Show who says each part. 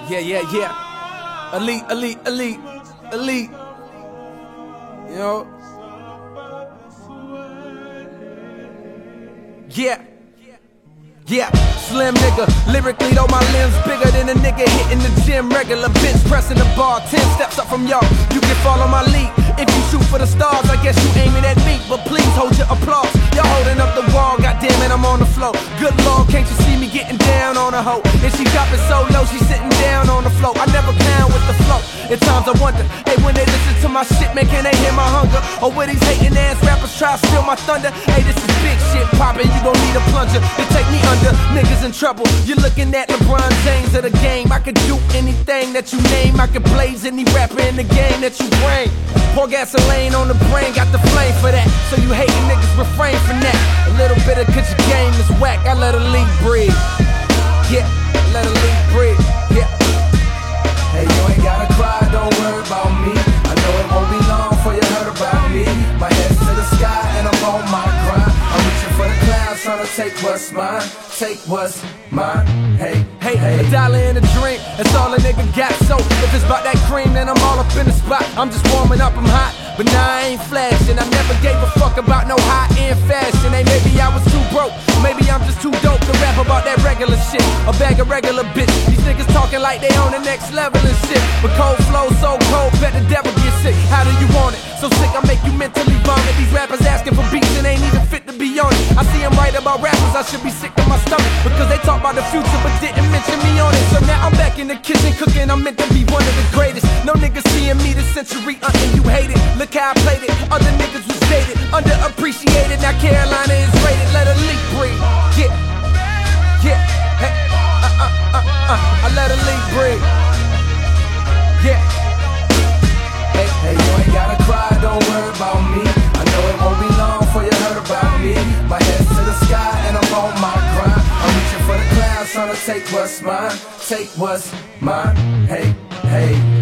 Speaker 1: Yeah. Elite. You know? Yeah. Slim nigga, lyrically though my limbs bigger than a nigga hitting the gym regular. Bench pressing the bar, 10 steps up from y'all. You can follow my lead. If you shoot for the stars, I guess you aiming at me. But please hold your applause. Y'all holding up the wall, goddamn it, I'm on the floor. Good Lord, can't you see me getting down on a hoe? And she dropping so low, she sitting down on the floor. I never pound with the flow. At times I wonder, hey, when they listen to my shit, man, can they hear my hunger? Or will these hating ass rappers try to steal my thunder? Hey, this is big shit poppin', you gon' need a plunger to take me under. Niggas in trouble, you're looking at LeBron James of the game. I could do anything that you name. I could blaze any rapper in the game that you bring. Pour gasoline on the brain, got the flame for that. So you hating niggas refrain from that. A little bit of 'cause your game is whack. I let a leak breathe. Yeah, let a leak breathe. Yeah.
Speaker 2: Hey, you ain't gotta cry, don't worry about me. I know it won't be long before you heard about me. My head's to the sky and I'm on my grind. I'm reaching for the clouds, trying to take what's mine. Take what's mine. Hey.
Speaker 1: A dollar and a drink, that's all a nigga got. So if it's about that cream, then I'm all up in the spot. I'm just warming up, I'm hot, but now I ain't flashing. I never gave a fuck about no high-end fashion. Hey, maybe I was too broke, maybe I'm just too dope to rap about that regular shit. A bag of regular bitch. These niggas talking like they on the next level and shit. But cold flow so cold, bet the devil get sick. How do you want it? So sick I make you mentally vomit. These rappers asking for beats and ain't even fit to be on it. I see them write about rappers, I should be sick to my stomach, because they talk about the future but didn't mention me on it. So now I'm back in the kitchen cooking, I'm meant to be one of the greatest. No niggas seeing me this century, and you hate it. Look how I played it, other niggas was dated, underappreciated, now Carolina is rated. Let a leak breathe, yeah, hey, I let a leak breathe, yeah.
Speaker 2: Hey, you ain't gotta cry, don't worry about me. I know it won't be long before you heard about me. My head's to the sky and I'm on my grind. I'm reaching for the clouds, trying to take what's mine. Take what's mine. Hey.